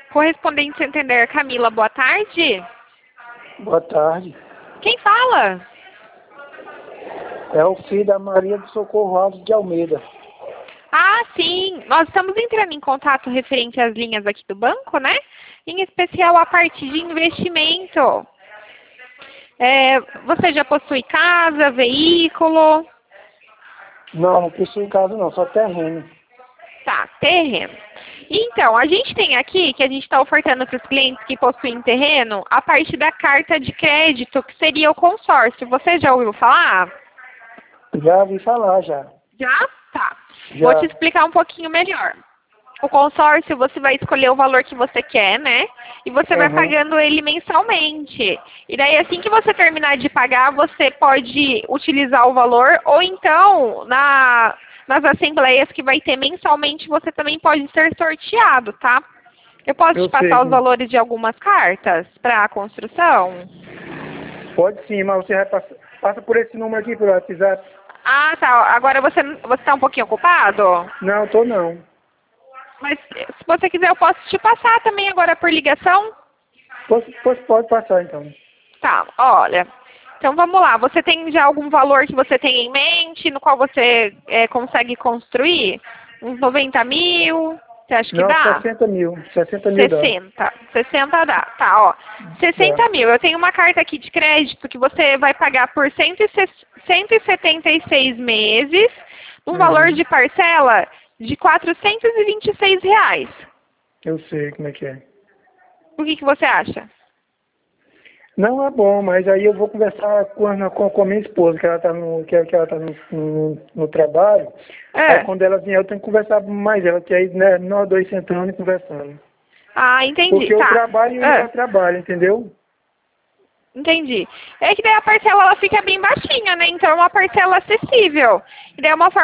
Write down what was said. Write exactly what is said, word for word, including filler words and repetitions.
Correspondente Santander, Camila, boa tarde. Boa tarde. Quem fala? É o filho da Maria do Socorro Alves de Almeida. Ah, sim. Nós estamos entrando em contato referente às linhas aqui do banco, né? Em especial a parte de investimento. É, você já possui casa, veículo? Não, não possui casa não, só terreno. Tá, terreno. Então, a gente tem aqui, que a gente está ofertando para os clientes que possuem terreno, a parte da carta de crédito, que seria o consórcio. Você já ouviu falar? Já ouvi falar, já. Já? Tá. Já. Vou te explicar um pouquinho melhor. O consórcio, você vai escolher o valor que você quer, né? E você vai Uhum. pagando ele mensalmente. E daí, assim que você terminar de pagar, você pode utilizar o valor, ou então, na, nas assembleias que vai ter mensalmente, você também pode ser sorteado, tá? Eu posso Eu te passar sei. os valores de algumas cartas para a construção? Pode sim, mas você vai passar, passa por esse número aqui pelo WhatsApp. Ah, tá. Agora você você está um pouquinho ocupado? Não, tô não. Mas se você quiser, eu posso te passar também agora por ligação? Pode, pode, pode passar então. Tá, olha. Então vamos lá. Você tem já algum valor que você tem em mente, no qual você é, consegue construir? Uns noventa mil? Você acha que Não, dá? sessenta mil. sessenta mil dá. sessenta. sessenta dá. Tá, ó. sessenta mil. Eu tenho uma carta aqui de crédito que você vai pagar por cento e setenta e seis meses, um Uhum. valor de parcela de quatrocentos e vinte e seis reais. Eu sei como é que é. O que, que você acha? Não é bom, mas aí eu vou conversar com a, com, com a minha esposa, que ela está no, que, que ela tá no, no, no trabalho. É. Aí quando ela vier eu tenho que conversar mais ela, que aí né, nós dois sentando e conversando. Ah, entendi. Porque tá. eu trabalho e É. ela trabalha, entendeu? Entendi. É que daí a parcela ela fica bem baixinha, né? Então é uma parcela acessível. E daí é uma forma